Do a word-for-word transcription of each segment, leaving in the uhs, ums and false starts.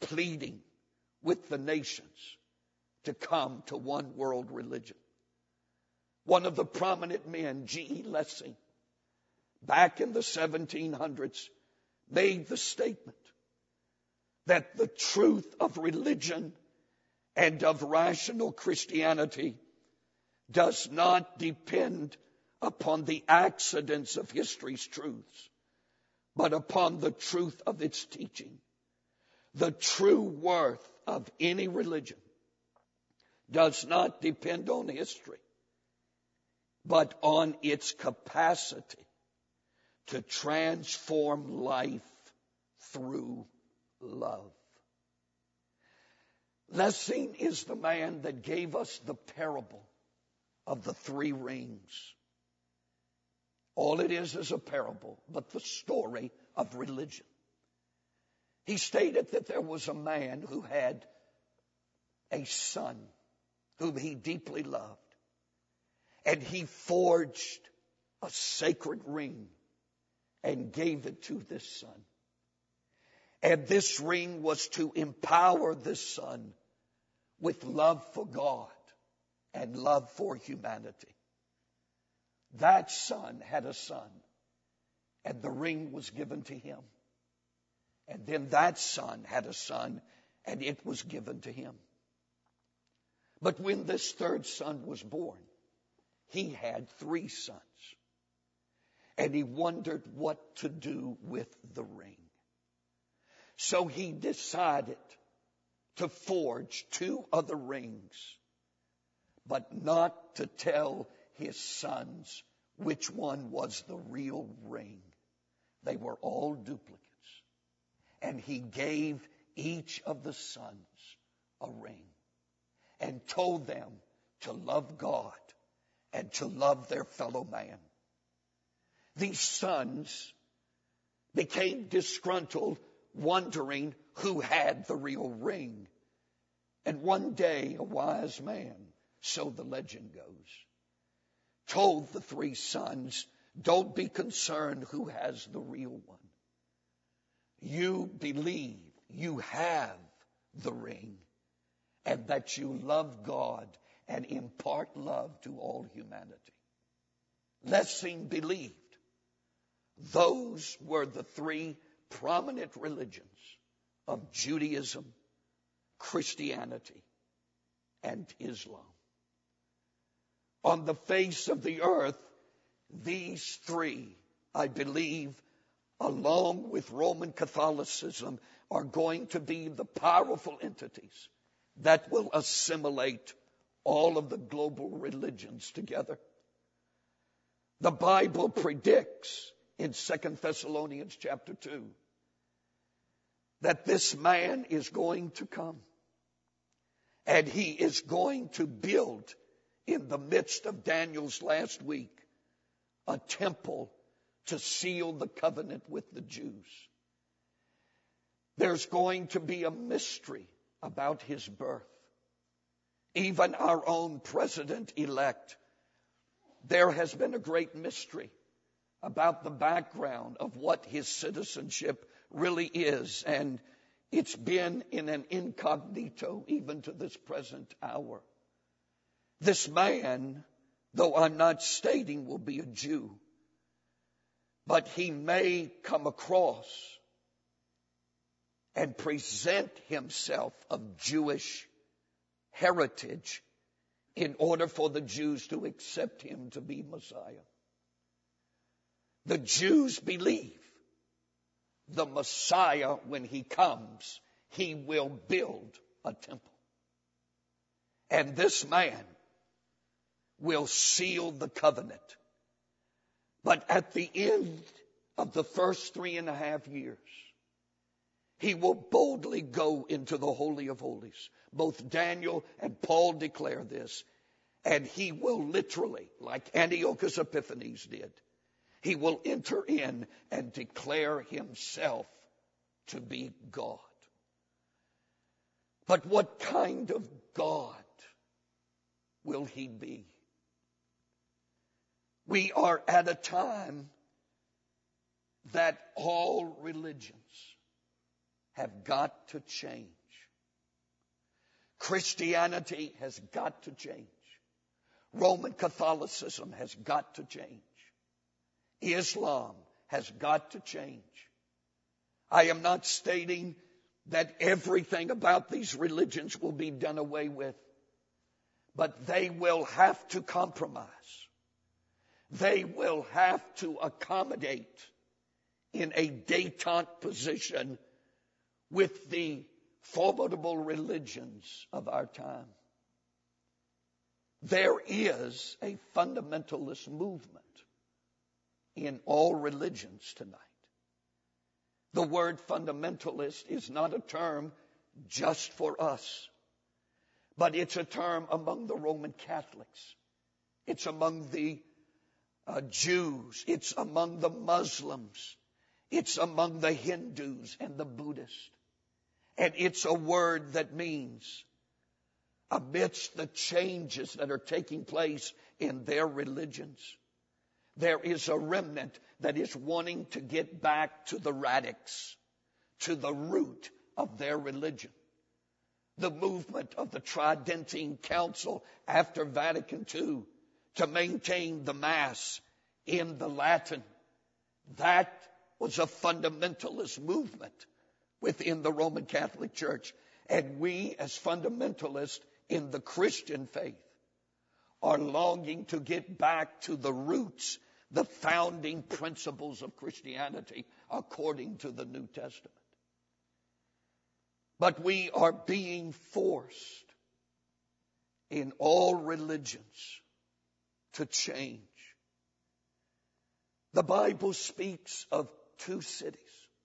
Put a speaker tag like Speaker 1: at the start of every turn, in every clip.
Speaker 1: pleading with the nations to come to one world religion. One of the prominent men, G E Lessing, back in the seventeen hundreds, made the statement that the truth of religion and of rational Christianity does not depend upon the accidents of history's truths, but upon the truth of its teaching. The true worth of any religion does not depend on history, but on its capacity to transform life through love. Lessing is the man that gave us the parable of the three rings. All it is is a parable, but the story of religion. He stated that there was a man who had a son whom he deeply loved, and he forged a sacred ring and gave it to this son. And this ring was to empower this son with love for God and love for humanity. That son had a son, and the ring was given to him. And then that son had a son, and it was given to him. But when this third son was born, he had three sons. And he wondered what to do with the ring. So he decided to forge two other rings, but not to tell his sons which one was the real ring. They were all duplicates. And he gave each of the sons a ring and told them to love God and to love their fellow man. These sons became disgruntled, wondering who had the real ring. And one day a wise man, so the legend goes, told the three sons, don't be concerned who has the real one. You believe you have the ring and that you love God and impart love to all humanity. Lessing believed those were the three prominent religions of Judaism, Christianity, and Islam. On the face of the earth, these three, I believe, along with Roman Catholicism, are going to be the powerful entities that will assimilate all of the global religions together. The Bible predicts in Second Thessalonians chapter two that this man is going to come and he is going to build in the midst of Daniel's last week a temple to seal the covenant with the Jews. There's going to be a mystery about his birth. Even our own president-elect, there has been a great mystery about the background of what his citizenship really is. And it's been in an incognito even to this present hour. This man, though I'm not stating will be a Jew, but he may come across and present himself of Jewish heritage in order for the Jews to accept him to be Messiah. The Jews believe the Messiah, when he comes, he will build a temple. And this man will seal the covenant. But at the end of the first three and a half years, he will boldly go into the Holy of Holies. Both Daniel and Paul declare this. And he will literally, like Antiochus Epiphanes did, he will enter in and declare himself to be God. But what kind of God will he be? We are at a time that all religions have got to change. Christianity has got to change. Roman Catholicism has got to change. Islam has got to change. I am not stating that everything about these religions will be done away with, but they will have to compromise. They will have to accommodate in a détente position with the formidable religions of our time. There is a fundamentalist movement in all religions tonight. The word fundamentalist is not a term just for us, but it's a term among the Roman Catholics. It's among the uh, Jews. It's among the Muslims. It's among the Hindus and the Buddhists. And it's a word that means, amidst the changes that are taking place in their religions, there is a remnant that is wanting to get back to the radix, to the root of their religion. The movement of the Tridentine Council after Vatican Two to maintain the Mass in the Latin, that was a fundamentalist movement within the Roman Catholic Church. And we, as fundamentalists in the Christian faith, are longing to get back to the roots, the founding principles of Christianity according to the New Testament. But we are being forced in all religions to change. The Bible speaks of two cities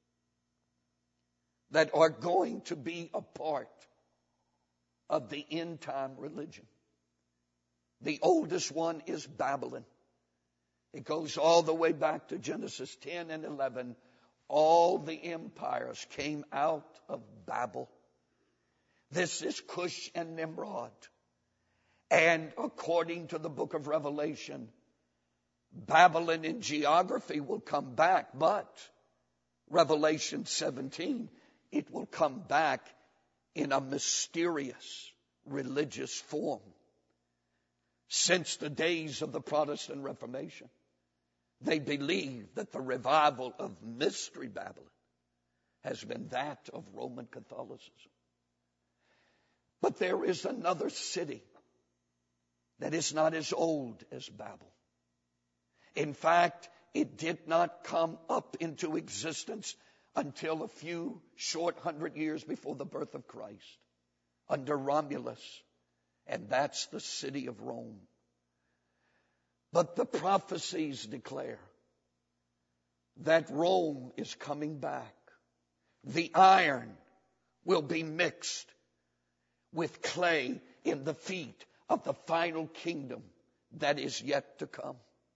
Speaker 1: that are going to be a part of the end time religion. The oldest one is Babylon. It goes all the way back to Genesis ten and eleven. All the empires came out of Babel. This is Cush and Nimrod. And according to the book of Revelation, Babylon in geography will come back, but Revelation seventeen, it will come back in a mysterious religious form. Since the days of the Protestant Reformation, they believe that the revival of Mystery Babylon has been that of Roman Catholicism. But there is another city that is not as old as Babel. In fact, it did not come up into existence until a few short hundred years before the birth of Christ, under Romulus, and that's the city of Rome. But the prophecies declare that Rome is coming back. The iron will be mixed with clay in the feet of the final kingdom that is yet to come.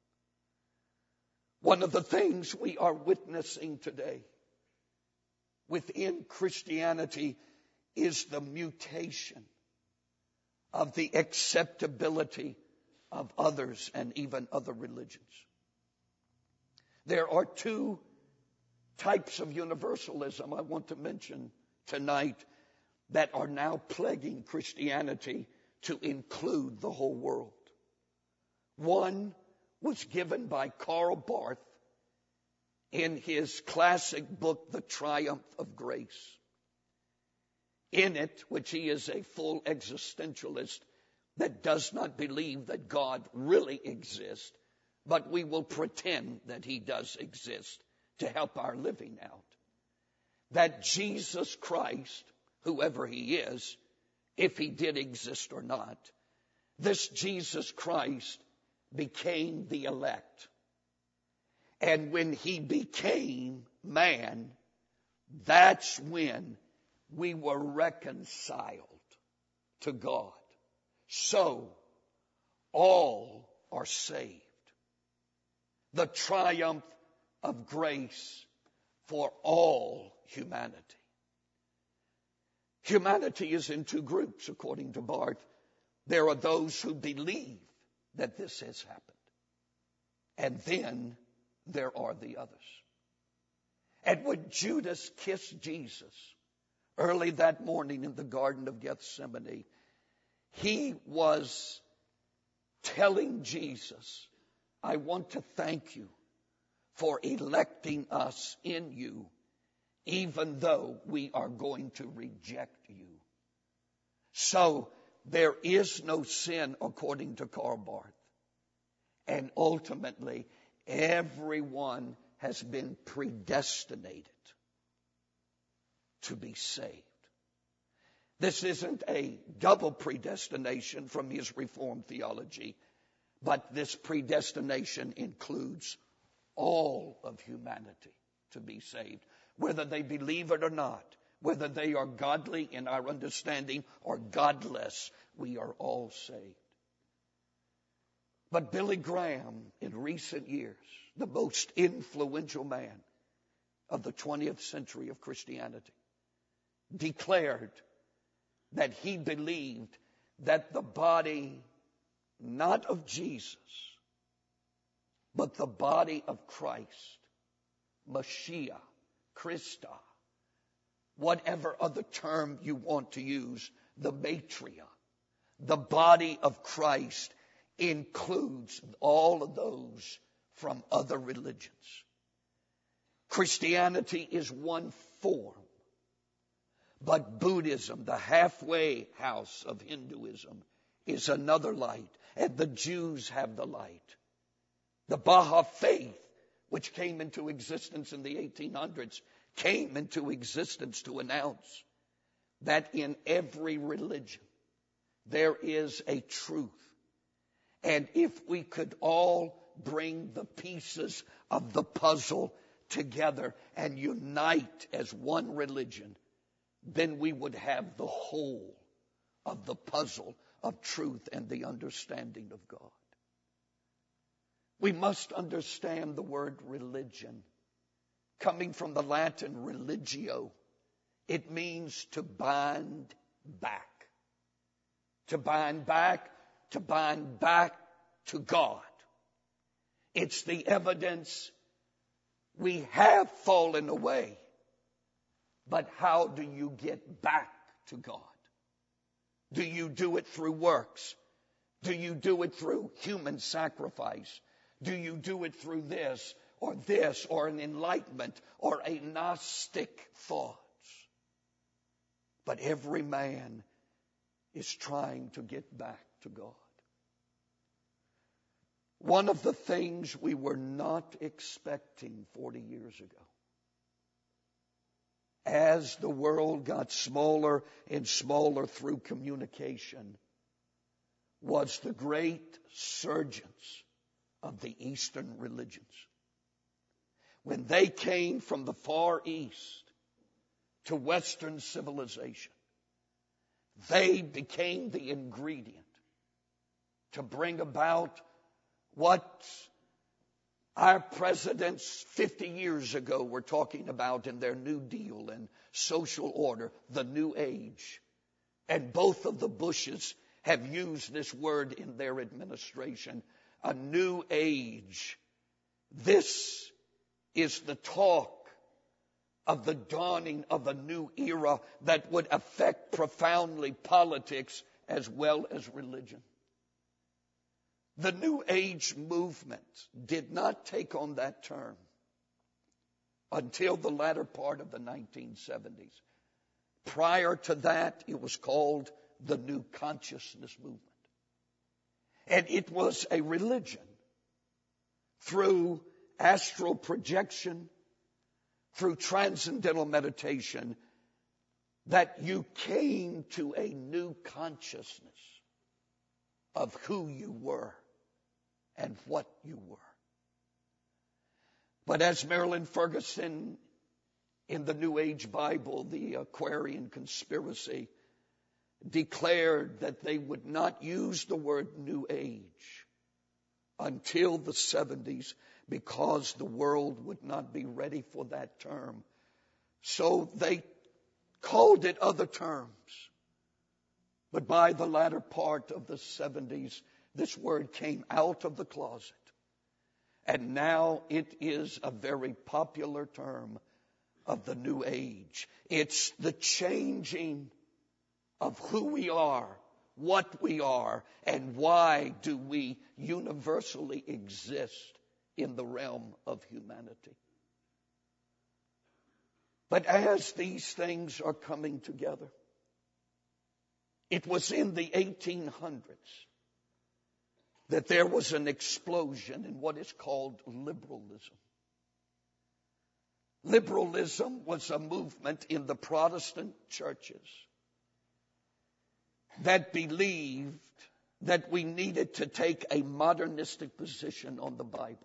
Speaker 1: One of the things we are witnessing today within Christianity is the mutation of the acceptability of others and even other religions. There are two types of universalism I want to mention tonight that are now plaguing Christianity to include the whole world. One was given by Karl Barth in his classic book, The Triumph of Grace. In it, which he is a full existentialist that does not believe that God really exists, but we will pretend that he does exist to help our living out. That Jesus Christ, whoever he is, if he did exist or not, this Jesus Christ became the elect. And when he became man, that's when we were reconciled to God. So, all are saved. The triumph of grace for all humanity. Humanity is in two groups, according to Barth. There are those who believe that this has happened. And then there are the others. And when Judas kissed Jesus Early that morning in the Garden of Gethsemane, he was telling Jesus, I want to thank you for electing us in you, even though we are going to reject you. So there is no sin according to Karl Barth. And ultimately, everyone has been predestinated to be saved. This isn't a double predestination from his Reformed theology, but this predestination includes all of humanity to be saved, whether they believe it or not, whether they are godly in our understanding or godless, we are all saved. But Billy Graham, in recent years, the most influential man of the twentieth century of Christianity, declared that he believed that the body, not of Jesus, but the body of Christ, Mashiach, Christa, whatever other term you want to use, the Matria, the body of Christ includes all of those from other religions. Christianity is one form, but Buddhism, the halfway house of Hinduism, is another light, and the Jews have the light. The Baha'i faith, which came into existence in the eighteen hundreds, came into existence to announce that in every religion there is a truth. And if we could all bring the pieces of the puzzle together and unite as one religion, then we would have the whole of the puzzle of truth and the understanding of God. We must understand the word religion. Coming from the Latin religio, it means to bind back. To bind back, to bind back to God. It's the evidence we have fallen away. But how do you get back to God? Do you do it through works? Do you do it through human sacrifice? Do you do it through this or this or an enlightenment or a Gnostic thought? But every man is trying to get back to God. One of the things we were not expecting forty years ago, as the world got smaller and smaller through communication, was the great surgence of the Eastern religions. When they came from the Far East to Western civilization, they became the ingredient to bring about what our presidents fifty years ago were talking about in their New Deal and social order, the New Age. And both of the Bushes have used this word in their administration, a new age. This is the talk of the dawning of a new era that would affect profoundly politics as well as religion. The New Age movement did not take on that term until the latter part of the nineteen seventies. Prior to that, it was called the New Consciousness movement. And it was a religion through astral projection, through transcendental meditation, that you came to a new consciousness of who you were and what you were. But as Marilyn Ferguson in the New Age Bible, the Aquarian Conspiracy, declared that they would not use the word New Age until the seventies because the world would not be ready for that term. So they called it other terms. But by the latter part of the seventies, this word came out of the closet. And now it is a very popular term of the new age. It's the changing of who we are, what we are, and why do we universally exist in the realm of humanity. But as these things are coming together, it was in the eighteen hundreds that there was an explosion in what is called liberalism. Liberalism was a movement in the Protestant churches that believed that we needed to take a modernistic position on the Bible.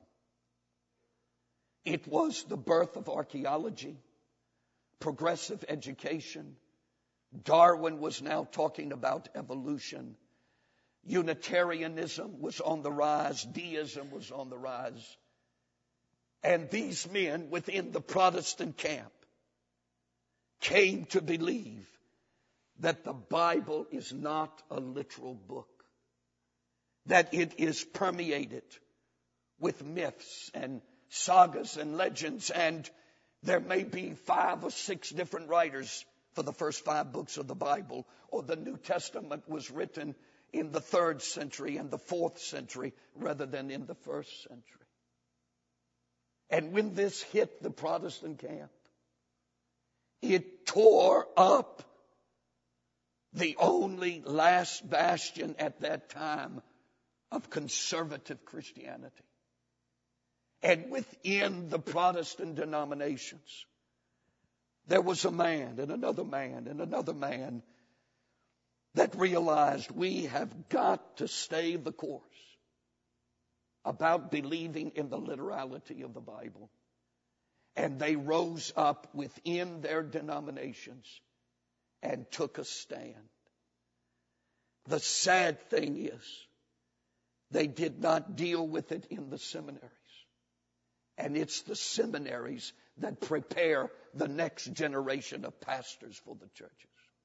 Speaker 1: It was the birth of archaeology, progressive education. Darwin was now talking about evolution. Unitarianism was on the rise. Deism was on the rise. And these men within the Protestant camp came to believe that the Bible is not a literal book, that it is permeated with myths and sagas and legends, and there may be five or six different writers for the first five books of the Bible, or the New Testament was written in the third century and the fourth century rather than in the first century. And when this hit the Protestant camp, it tore up the only last bastion at that time of conservative Christianity. And within the Protestant denominations, there was a man and another man and another man that realized we have got to stay the course about believing in the literality of the Bible. And they rose up within their denominations and took a stand. The sad thing is, they did not deal with it in the seminaries. And it's the seminaries that prepare the next generation of pastors for the churches.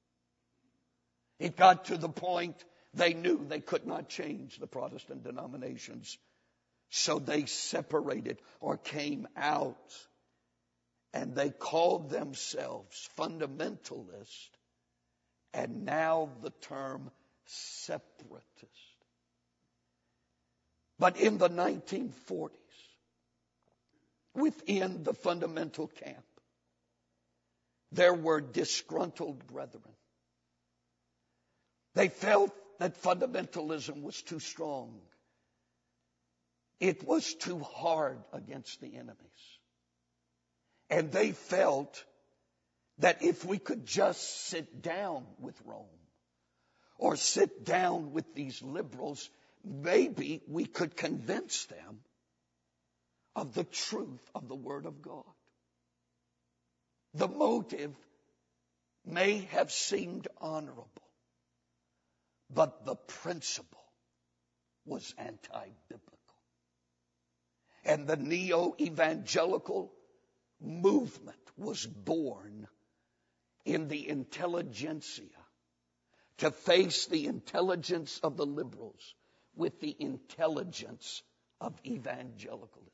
Speaker 1: It got to the point they knew they could not change the Protestant denominations. So they separated or came out, and they called themselves fundamentalist, and now the term separatist. But in the nineteen forties, within the fundamental camp, there were disgruntled brethren. They felt that fundamentalism was too strong. It was too hard against the enemies. And they felt that if we could just sit down with Rome or sit down with these liberals, maybe we could convince them of the truth of the Word of God. The motive may have seemed honorable, but the principle was anti-biblical. And the neo-evangelical movement was born in the intelligentsia to face the intelligence of the liberals with the intelligence of evangelicalism.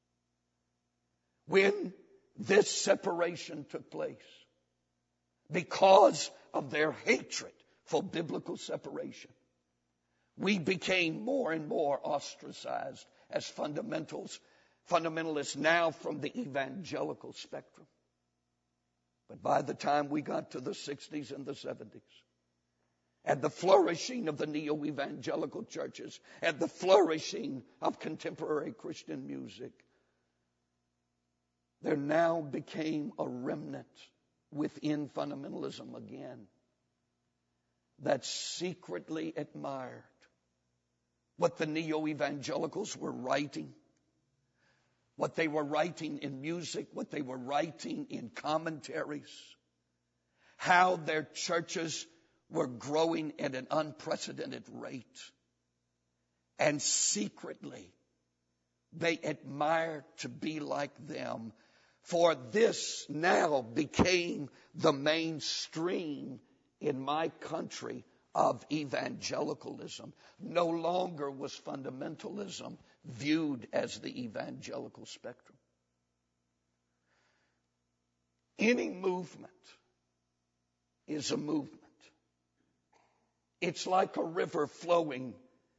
Speaker 1: When this separation took place, because of their hatred for biblical separation, we became more and more ostracized as fundamentals, fundamentalists now from the evangelical spectrum. But by the time we got to the sixties and the seventies, and the flourishing of the neo-evangelical churches, and the flourishing of contemporary Christian music, there now became a remnant within fundamentalism again that secretly admired what the neo-evangelicals were writing, what they were writing in music, what they were writing in commentaries, how their churches were growing at an unprecedented rate. And secretly, they admired to be like them, for this now became the mainstream in my country of evangelicalism. No longer was fundamentalism viewed as the evangelical spectrum. Any movement is a movement. It's like a river flowing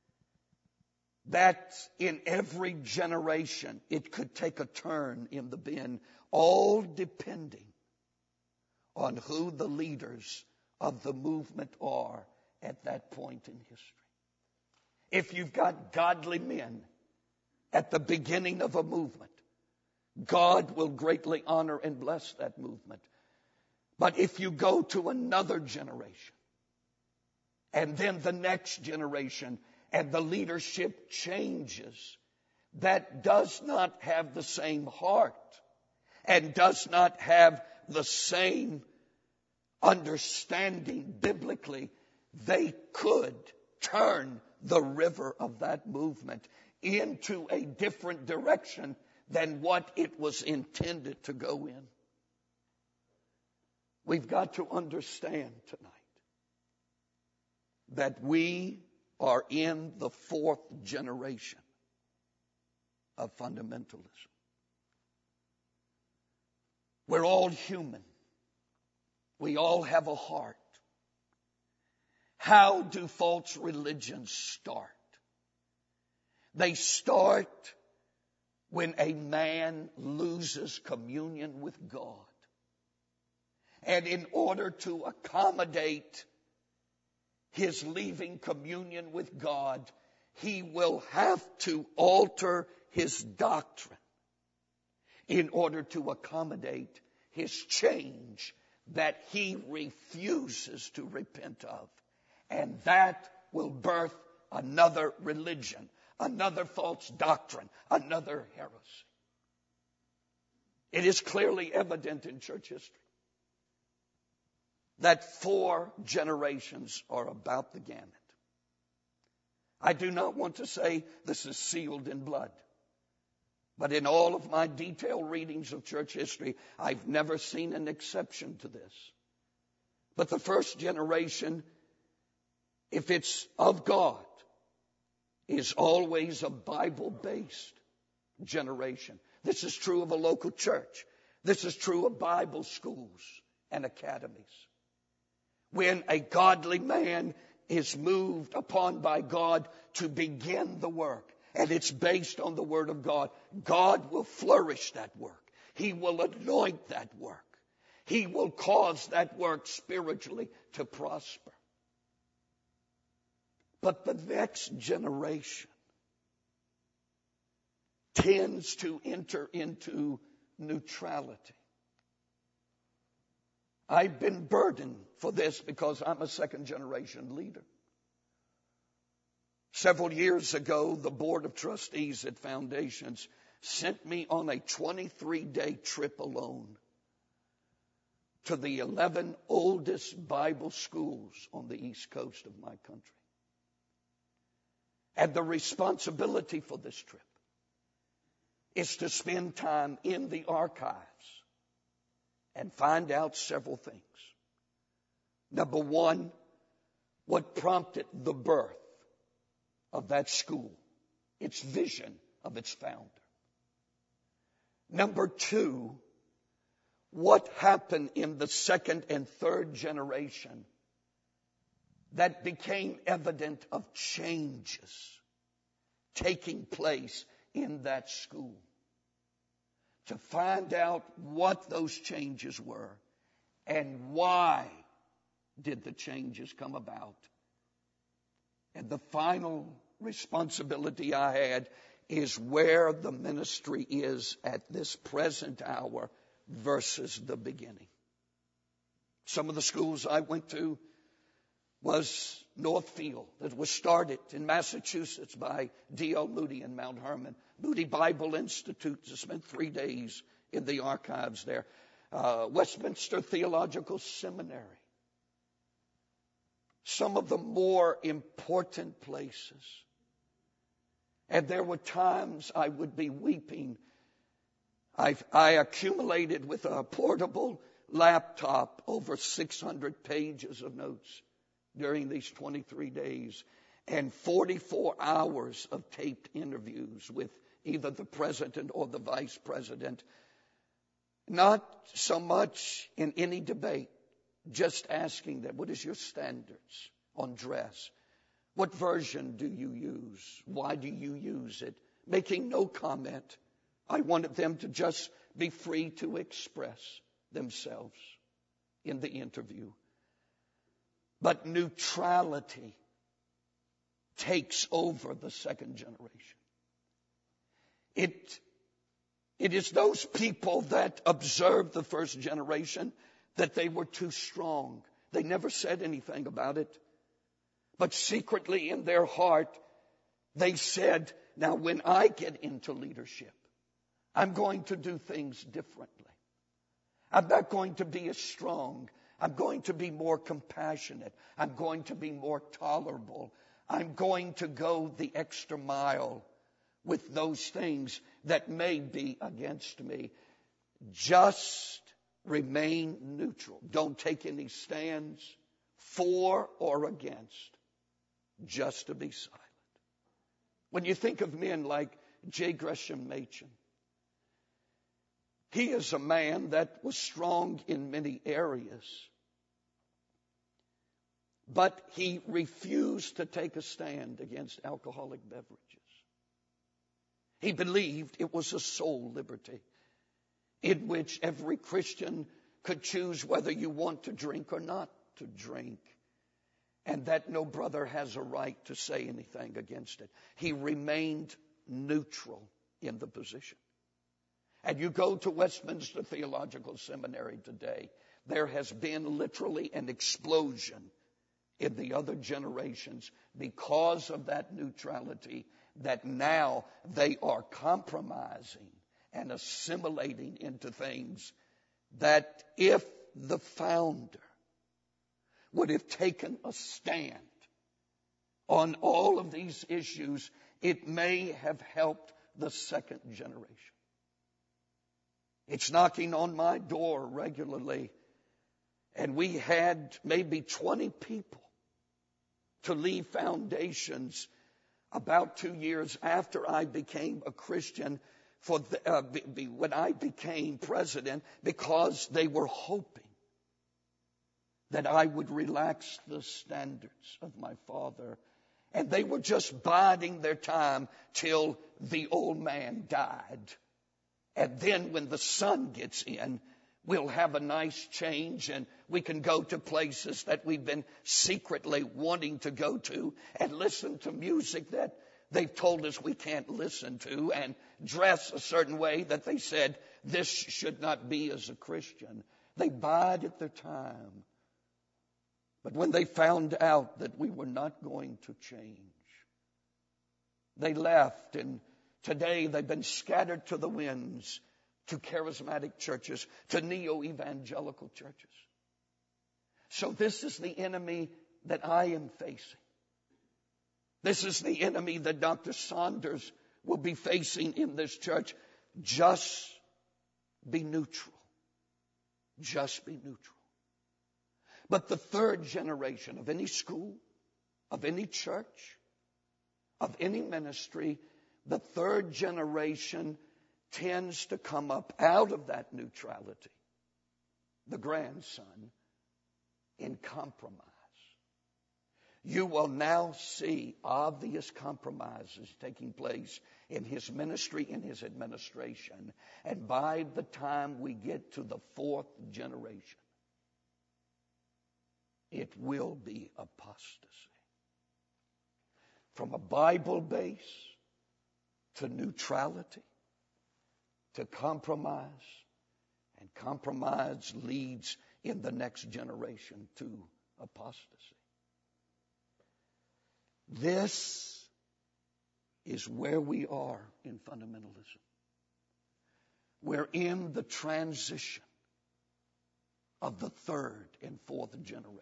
Speaker 1: that in every generation it could take a turn in the bend, all depending on who the leaders of the movement are at that point in history. If you've got godly men at the beginning of a movement, God will greatly honor and bless that movement. But if you go to another generation, and then the next generation, and the leadership changes, that does not have the same heart and does not have the same understanding biblically, they could turn the river of that movement into a different direction than what it was intended to go in. We've got to understand tonight that we are in the fourth generation of fundamentalism. We're all human. We all have a heart. How do false religions start? They start when a man loses communion with God. And in order to accommodate his leaving communion with God, he will have to alter his doctrine in order to accommodate his change that he refuses to repent of. And that will birth another religion, another false doctrine, another heresy. It is clearly evident in church history that four generations are about the gamut. I do not want to say this is sealed in blood, but in all of my detailed readings of church history, I've never seen an exception to this. But the first generation, if it's of God, is always a Bible-based generation. This is true of a local church. This is true of Bible schools and academies. When a godly man is moved upon by God to begin the work, and it's based on the Word of God, God will flourish that work. He will anoint that work. He will cause that work spiritually to prosper. But the next generation tends to enter into neutrality. I've been burdened for this because I'm a second generation leader. Several years ago, the Board of Trustees at Foundations sent me on a twenty-three day trip alone to the eleven oldest Bible schools on the East Coast of my country. And the responsibility for this trip is to spend time in the archives and find out several things. Number one, what prompted the birth of that school, its vision of its founder. Number two, what happened in the second and third generation that became evident of changes taking place in that school. To find out what those changes were and why did the changes come about. And the final responsibility I had is where the ministry is at this present hour versus the beginning. Some of the schools I went to was Northfield, that was started in Massachusetts by D L Moody in Mount Hermon. Moody Bible Institute, to spend three days in the archives there. Uh, Westminster Theological Seminary. Some of the more important places. And there were times I would be weeping. I, I accumulated with a portable laptop over six hundred pages of notes during these twenty-three days and forty-four hours of taped interviews with either the president or the vice president. Not so much in any debate, just asking them, what is your standards on dress? What version do you use? Why do you use it? Making no comment. I wanted them to just be free to express themselves in the interview. But neutrality takes over the second generation. It, it is those people that observed the first generation that they were too strong. They never said anything about it. But secretly in their heart, they said, now when I get into leadership, I'm going to do things differently. I'm not going to be as strong. I'm going to be more compassionate. I'm going to be more tolerable. I'm going to go the extra mile with those things that may be against me. Just remain neutral. Don't take any stands for or against. Just to be silent. When you think of men like J. Gresham Machen, he is a man that was strong in many areas, but he refused to take a stand against alcoholic beverages. He believed it was a soul liberty in which every Christian could choose whether you want to drink or not to drink, and that no brother has a right to say anything against it. He remained neutral in the position. And you go to Westminster Theological Seminary today, there has been literally an explosion in the other generations because of that neutrality, that now they are compromising and assimilating into things that if the founder would have taken a stand on all of these issues, it may have helped the second generation. It's knocking on my door regularly, and we had maybe twenty people to leave Foundations about two years after I became a Christian, for the, uh, be, be, when I became president, because they were hoping that I would relax the standards of my father. And they were just biding their time till the old man died. And then when the son gets in, we'll have a nice change and we can go to places that we've been secretly wanting to go to and listen to music that they've told us we can't listen to, and dress a certain way that they said this should not be as a Christian. They bided their time. But when they found out that we were not going to change, they left, and today they've been scattered to the winds, to charismatic churches, to neo-evangelical churches. So this is the enemy that I am facing. This is the enemy that Doctor Saunders will be facing in this church. Just be neutral. Just be neutral. But the third generation of any school, of any church, of any ministry, the third generation tends to come up out of that neutrality, the grandson, in compromise. You will now see obvious compromises taking place in his ministry, in his administration. And by the time we get to the fourth generation, it will be apostasy. From a Bible base to neutrality to compromise, and compromise leads in the next generation to apostasy. This is where we are in fundamentalism. We're in the transition of the third and fourth generation.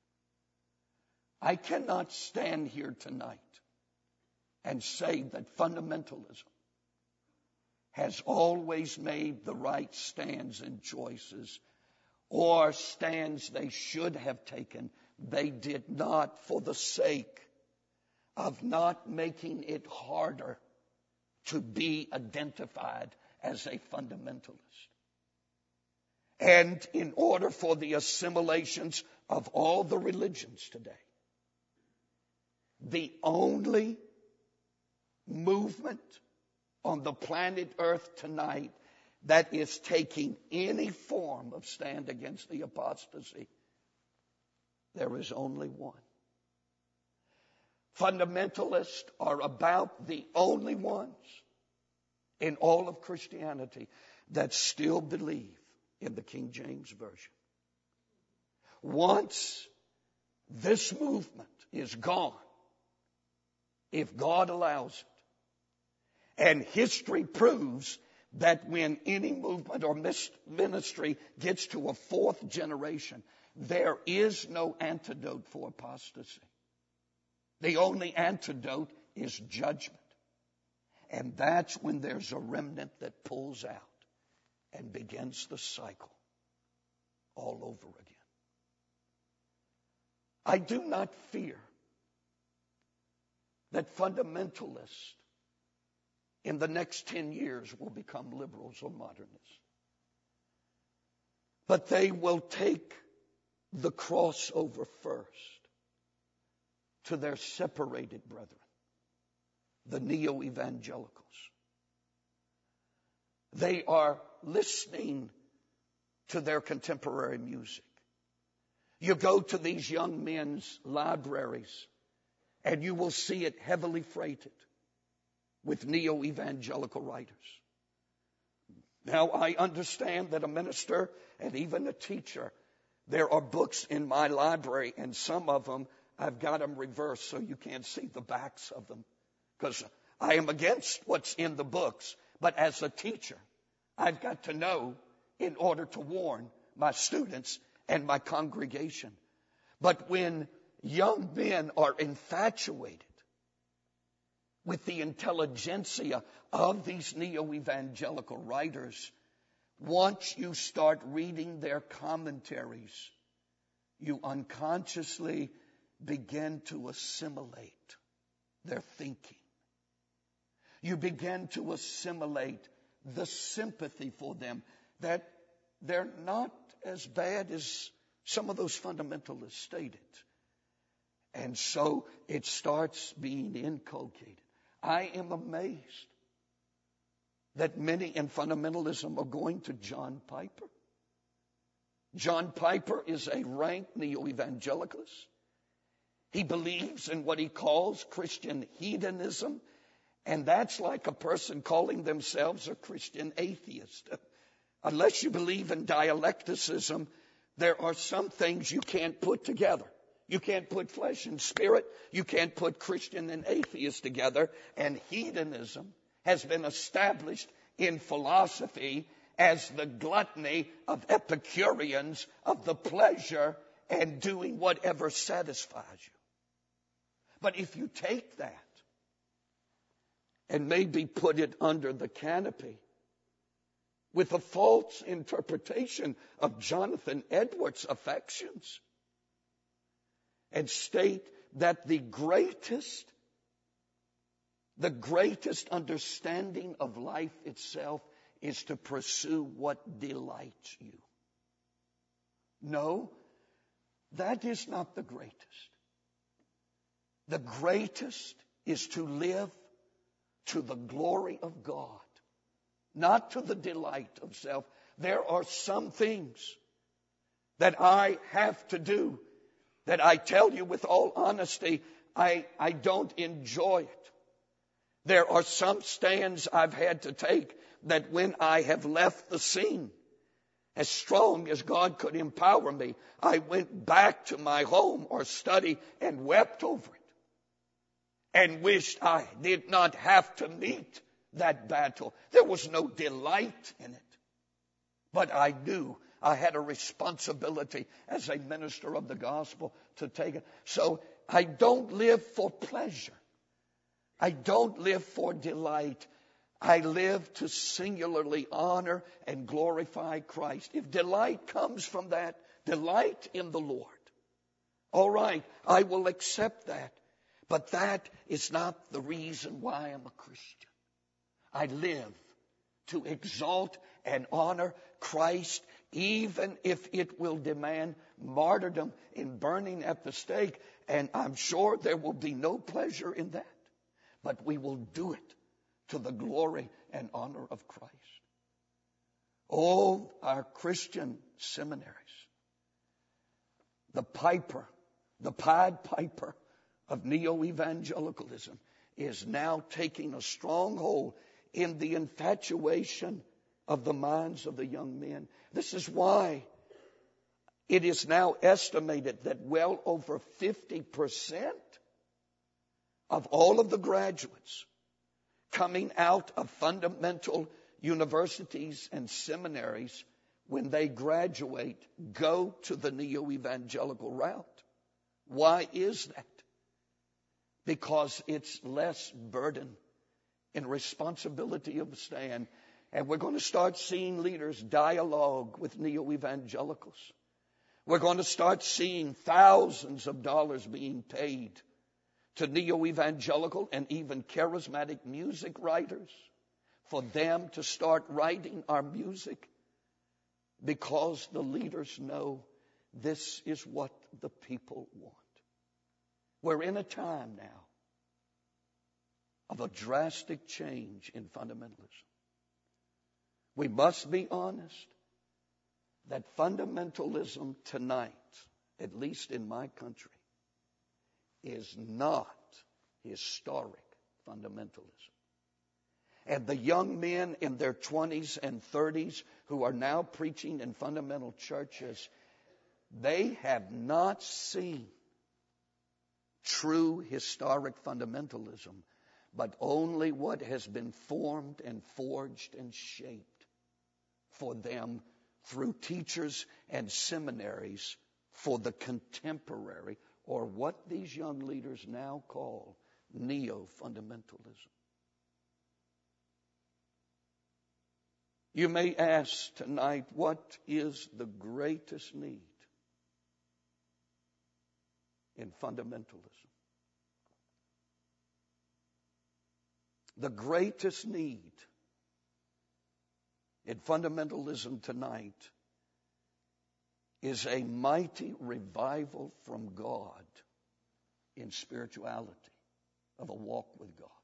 Speaker 1: I cannot stand here tonight and say that fundamentalism has always made the right stands and choices, or stands they should have taken. They did not, for the sake of not making it harder to be identified as a fundamentalist. And in order for the assimilations of all the religions today, the only movement on the planet Earth tonight that is taking any form of stand against the apostasy, there is only one. Fundamentalists are about the only ones in all of Christianity that still believe in the King James Version. Once this movement is gone, if God allows it, and history proves that when any movement or ministry gets to a fourth generation, there is no antidote for apostasy. The only antidote is judgment. And that's when there's a remnant that pulls out and begins the cycle all over again. I do not fear that fundamentalists in the next ten years will become liberals or modernists. But they will take the crossover first to their separated brethren, the neo-evangelicals. They are listening to their contemporary music. You go to these young men's libraries and you will see it heavily freighted with neo-evangelical writers. Now, I understand that a minister and even a teacher, there are books in my library, and some of them, I've got them reversed so you can't see the backs of them, because I am against what's in the books. But as a teacher, I've got to know in order to warn my students and my congregation. But when young men are infatuated with the intelligentsia of these neo-evangelical writers, once you start reading their commentaries, you unconsciously begin to assimilate their thinking. You begin to assimilate the sympathy for them, that they're not as bad as some of those fundamentalists stated. And so it starts being inculcated. I am amazed that many in fundamentalism are going to John Piper. John Piper is a rank neo-evangelicalist. He believes in what he calls Christian hedonism, and that's like a person calling themselves a Christian atheist. Unless you believe in dialecticism, there are some things you can't put together. You can't put flesh and spirit. You can't put Christian and atheist together. And hedonism has been established in philosophy as the gluttony of Epicureans, of the pleasure and doing whatever satisfies you. But if you take that and maybe put it under the canopy with a false interpretation of Jonathan Edwards' affections, and state that the greatest, the greatest understanding of life itself is to pursue what delights you. No, that is not the greatest. The greatest is to live to the glory of God, not to the delight of self. There are some things that I have to do that I tell you with all honesty, I, I don't enjoy it. There are some stands I've had to take that when I have left the scene, as strong as God could empower me, I went back to my home or study and wept over it and wished I did not have to meet that battle. There was no delight in it, but I knew I had a responsibility as a minister of the gospel to take it. So I don't live for pleasure. I don't live for delight. I live to singularly honor and glorify Christ. If delight comes from that, delight in the Lord, all right, I will accept that. But that is not the reason why I'm a Christian. I live to exalt and honor Christ even if it will demand martyrdom in burning at the stake. And I'm sure there will be no pleasure in that, but we will do it to the glory and honor of Christ. Oh, our Christian seminaries, the piper, the Pied Piper of neo-evangelicalism is now taking a stronghold in the infatuation of the minds of the young men. This is why it is now estimated that well over fifty percent of all of the graduates coming out of fundamental universities and seminaries, when they graduate, go to the neo-evangelical route. Why is that? Because it's less burden and responsibility of the stand. And we're going to start seeing leaders dialogue with neo-evangelicals. We're going to start seeing thousands of dollars being paid to neo-evangelical and even charismatic music writers for them to start writing our music, because the leaders know this is what the people want. We're in a time now of a drastic change in fundamentalism. We must be honest that fundamentalism tonight, at least in my country, is not historic fundamentalism. And the young men in their twenties and thirties who are now preaching in fundamental churches, they have not seen true historic fundamentalism, but only what has been formed and forged and shaped for them through teachers and seminaries for the contemporary, or what these young leaders now call neo-fundamentalism. You may ask tonight, what is the greatest need in fundamentalism? The greatest need in fundamentalism tonight is a mighty revival from God in spirituality, of a walk with God.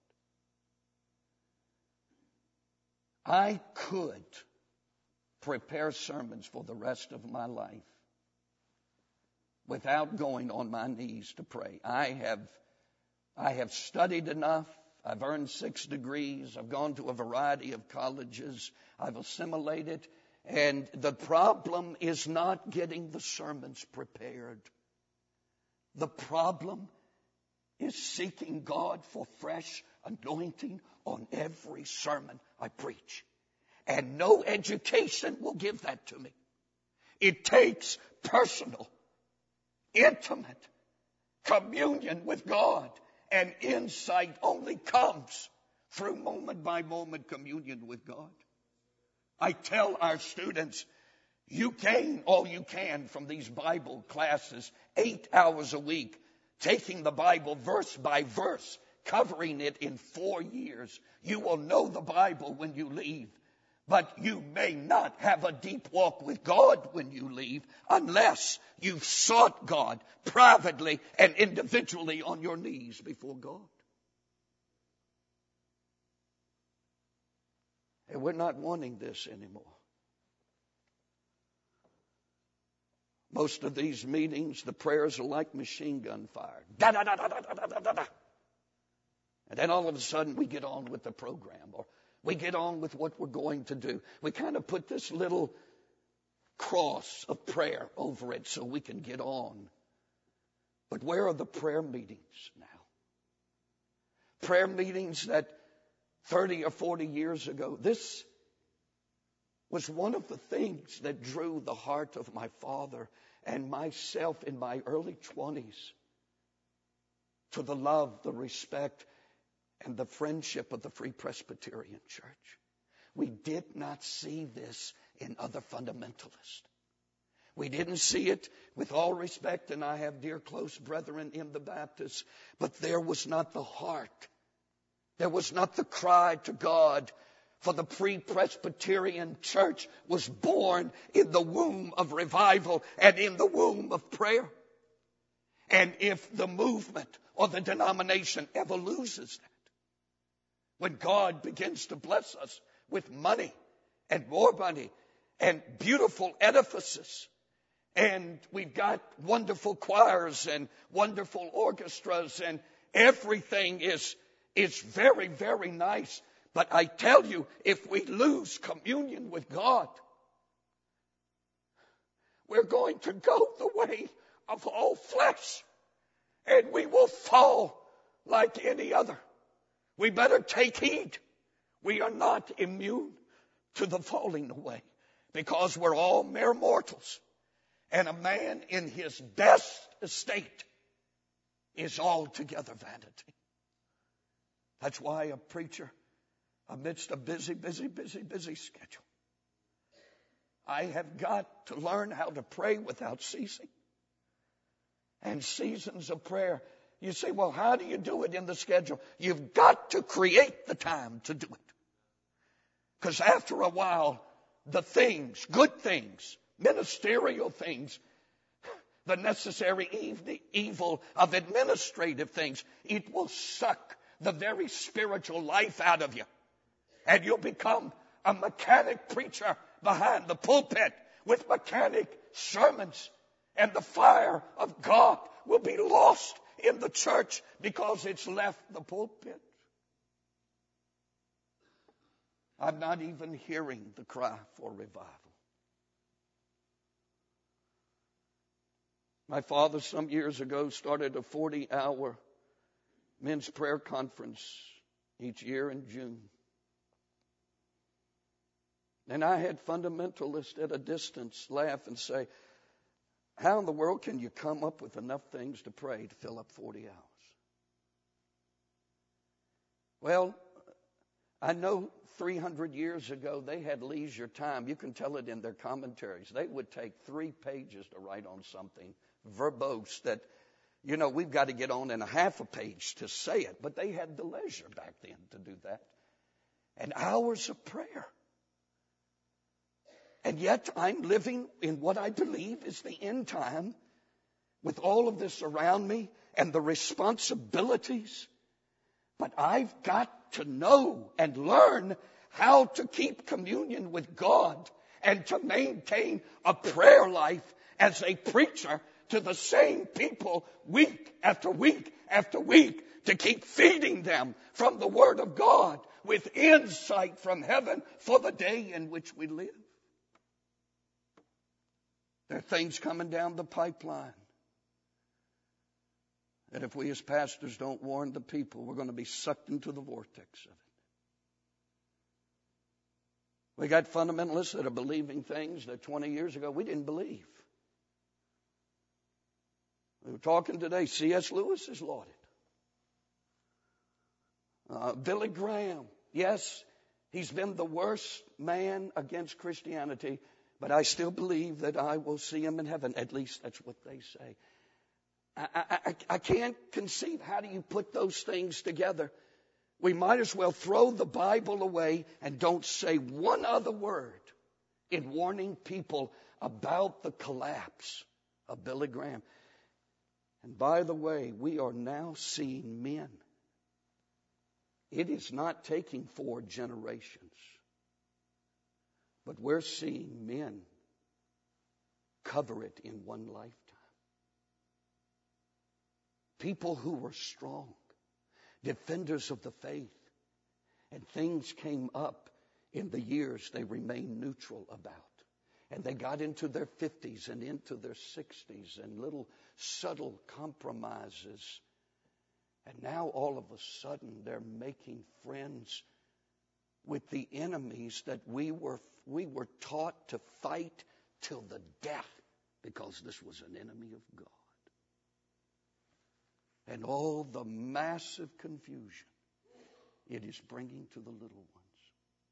Speaker 1: I could prepare sermons for the rest of my life without going on my knees to pray. I have, I have studied enough. I've earned six degrees. I've gone to a variety of colleges. I've assimilated. And the problem is not getting the sermons prepared. The problem is seeking God for fresh anointing on every sermon I preach. And no education will give that to me. It takes personal, intimate communion with God. And insight only comes through moment by moment communion with God. I tell our students, you gain all you can from these Bible classes, eight hours a week, taking the Bible verse by verse, covering it in four years. You will know the Bible when you leave, but you may not have a deep walk with God when you leave unless you've sought God privately and individually on your knees before God. And we're not wanting this anymore. Most of these meetings, the prayers are like machine gun fire. Da, da, da, da, da, da, da, da. And then all of a sudden we get on with the program, or we get on with what we're going to do. We kind of put this little cross of prayer over it so we can get on. But where are the prayer meetings now? Prayer meetings that thirty or forty years ago, this was one of the things that drew the heart of my father and myself in my early twenties to the love, the respect, and the friendship of the Free Presbyterian Church. We did not see this in other fundamentalists. We didn't see it, with all respect, and I have dear close brethren in the Baptists, but there was not the heart. There was not the cry to God For the pre-Presbyterian church was born in the womb of revival and in the womb of prayer. And if the movement or the denomination ever loses that, when God begins to bless us with money and more money and beautiful edifices, and we've got wonderful choirs and wonderful orchestras, and everything is, is very, very nice. But I tell you, if we lose communion with God, we're going to go the way of all flesh, and we will fall like any other. We better take heed. We are not immune to the falling away, because we're all mere mortals. And a man in his best estate is altogether vanity. That's why a preacher, amidst a busy, busy, busy, busy schedule, I have got to learn how to pray without ceasing. And seasons of prayer. You say, well, how do you do it in the schedule? You've got to create the time to do it. Because after a while, the things, good things, ministerial things, the necessary evil of administrative things, it will suck the very spiritual life out of you. And you'll become a mechanic preacher behind the pulpit with mechanic sermons. And the fire of God will be lost in the church because it's left the pulpit. I'm not even hearing the cry for revival. My father, some years ago, started a forty-hour men's prayer conference each year in June. And I had fundamentalists at a distance laugh and say, how in the world can you come up with enough things to pray to fill up forty hours? Well, I know three hundred years ago they had leisure time. You can tell it in their commentaries. They would take three pages to write on something verbose that, you know, we've got to get on in a half a page to say it. But they had the leisure back then to do that. And hours of prayer. And yet I'm living in what I believe is the end time with all of this around me and the responsibilities. But I've got to know and learn how to keep communion with God and to maintain a prayer life as a preacher to the same people week after week after week, to keep feeding them from the Word of God with insight from heaven for the day in which we live. There are things coming down the pipeline that if we as pastors don't warn the people, we're going to be sucked into the vortex of it. We got fundamentalists that are believing things that twenty years ago we didn't believe. We were talking today, C S Lewis is lauded. Uh, Billy Graham, yes, he's been the worst man against Christianity, but I still believe that I will see him in heaven. At least that's what they say. I, I, I can't conceive, how do you put those things together? We might as well throw the Bible away and don't say one other word in warning people about the collapse of Billy Graham. And by the way, we are now seeing men. It is not taking four generations. But we're seeing men cover it in one lifetime. People who were strong, defenders of the faith, and things came up in the years they remained neutral about. And they got into their fifties and into their sixties and little subtle compromises. And now all of a sudden they're making friends with the enemies that we were we were taught to fight till the death, because this was an enemy of God. And all the massive confusion it is bringing to the little ones.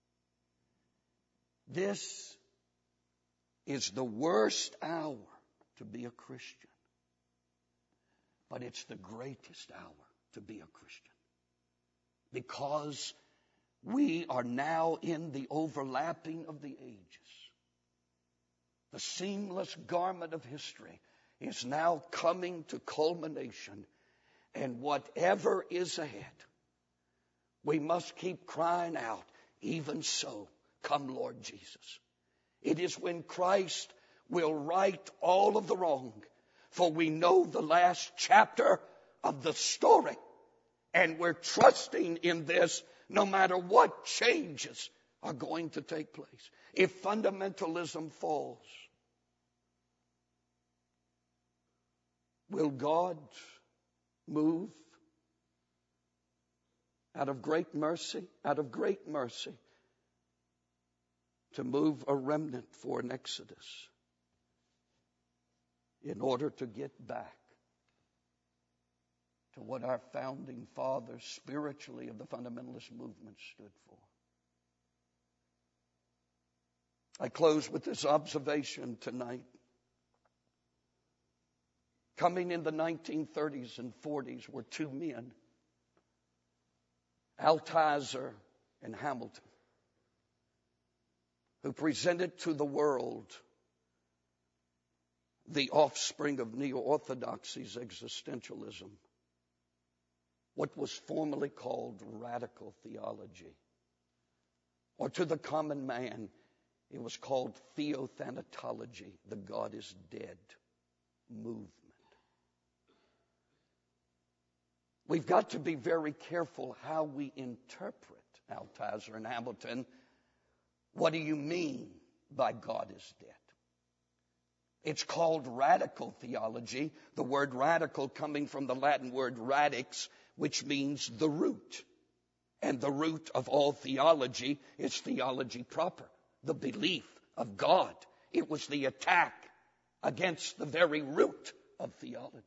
Speaker 1: This is the worst hour to be a Christian. But it's the greatest hour to be a Christian. Because We are now in the overlapping of the ages. The seamless garment of history is now coming to culmination. And whatever is ahead, we must keep crying out, even so, come Lord Jesus. It is when Christ will right all of the wrong, for we know the last chapter of the story. And we're trusting in this no matter what changes are going to take place. If fundamentalism falls, will God move out of great mercy, out of great mercy, to move a remnant for an exodus in order to get back to what our founding fathers spiritually of the fundamentalist movement stood for. I close with this observation tonight. Coming in the nineteen thirties and forties were two men, Althusser and Hamilton, who presented to the world the offspring of neo-orthodoxy's existentialism, what was formerly called radical theology. Or to the common man, it was called theothanatology, the God is dead movement. We've got to be very careful how we interpret Althusser and Hamilton. What do you mean by God is dead? It's called radical theology, the word radical coming from the Latin word radix, which means the root. And the root of all theology is theology proper, the belief of God. It was the attack against the very root of theology.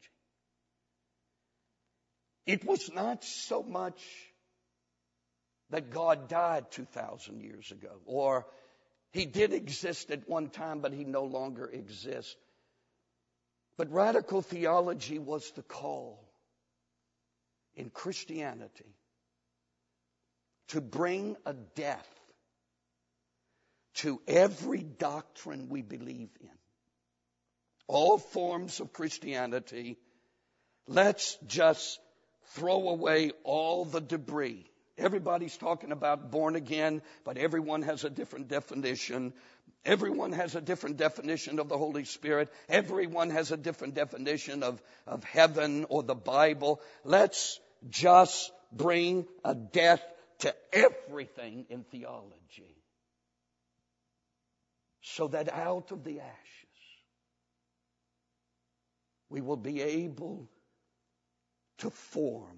Speaker 1: It was not so much that God died two thousand years ago, or he did exist at one time, but he no longer exists. But radical theology was the call in Christianity to bring a death to every doctrine we believe in. All forms of Christianity, let's just throw away all the debris. Everybody's talking about born again, but everyone has a different definition. Everyone has a different definition of the Holy Spirit. Everyone has a different definition of, of heaven or the Bible. Let's just bring a death to everything in theology, so that out of the ashes we will be able to form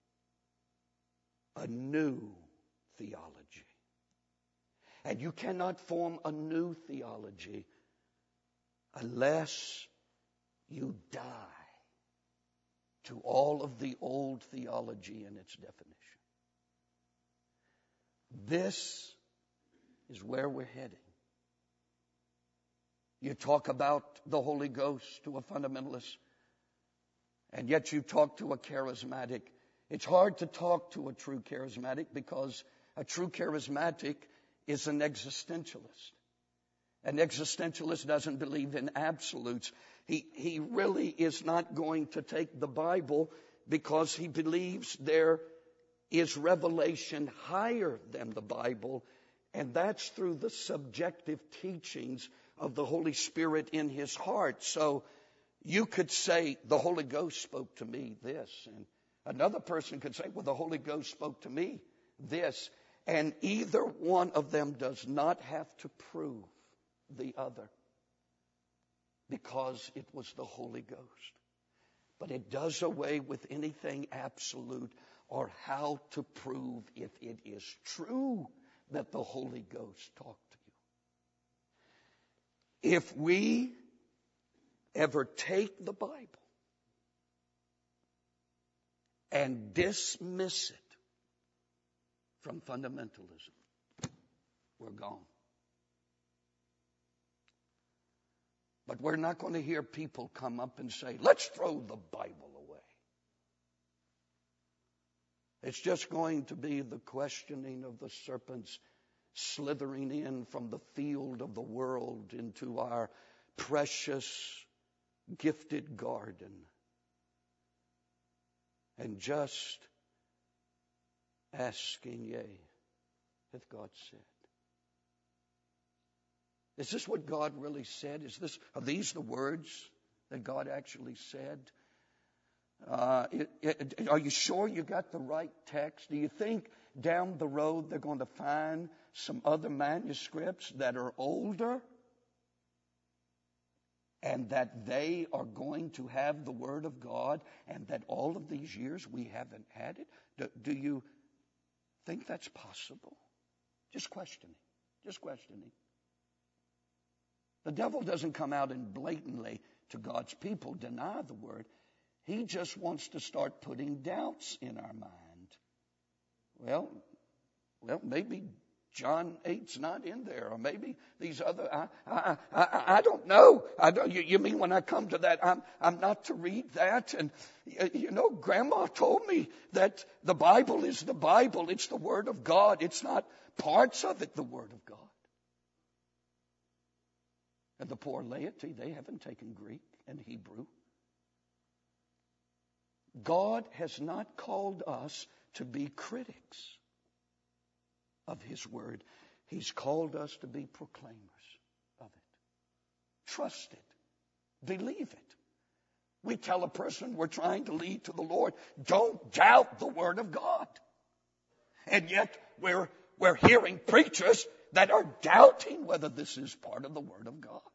Speaker 1: a new theology. And you cannot form a new theology unless you die to all of the old theology and its definition. This is where we're heading. You talk about the Holy Ghost to a fundamentalist, and yet you talk to a charismatic. It's hard to talk to a true charismatic because a true charismatic is an existentialist. An existentialist doesn't believe in absolutes. He, he really is not going to take the Bible because he believes there is revelation higher than the Bible, and that's through the subjective teachings of the Holy Spirit in his heart. So you could say, the Holy Ghost spoke to me this, and another person could say, well, the Holy Ghost spoke to me this. And either one of them does not have to prove the other because it was the Holy Ghost. But it does away with anything absolute or how to prove if it is true that the Holy Ghost talked to you. If we ever take the Bible and dismiss it from fundamentalism, we're gone. But we're not going to hear people come up and say, let's throw the Bible away. It's just going to be the questioning of the serpents slithering in from the field of the world into our precious, gifted garden. And just asking, yea, hath God said? Is this what God really said? Is this, are these the words that God actually said? Uh, it, it, are you sure you got the right text? Do you think down the road they're going to find some other manuscripts that are older and that they are going to have the Word of God, and that all of these years we haven't had it? Do, do you think that's possible? Just questioning. Just questioning. The devil doesn't come out and blatantly to God's people deny the Word. He just wants to start putting doubts in our mind. Well, well, maybe John eight's not in there, or maybe these other. I, I, I, I don't know. I don't. You, you mean when I come to that, I'm, I'm not to read that? And you know, Grandma told me that the Bible is the Bible. It's the Word of God. It's not parts of it, the Word of God. And the poor laity, they haven't taken Greek and Hebrew. God has not called us to be critics of His Word. He's called us to be proclaimers of it. Trust it. Believe it. We tell a person we're trying to lead to the Lord, don't doubt the Word of God. And yet we're, we're hearing preachers that are doubting whether this is part of the Word of God.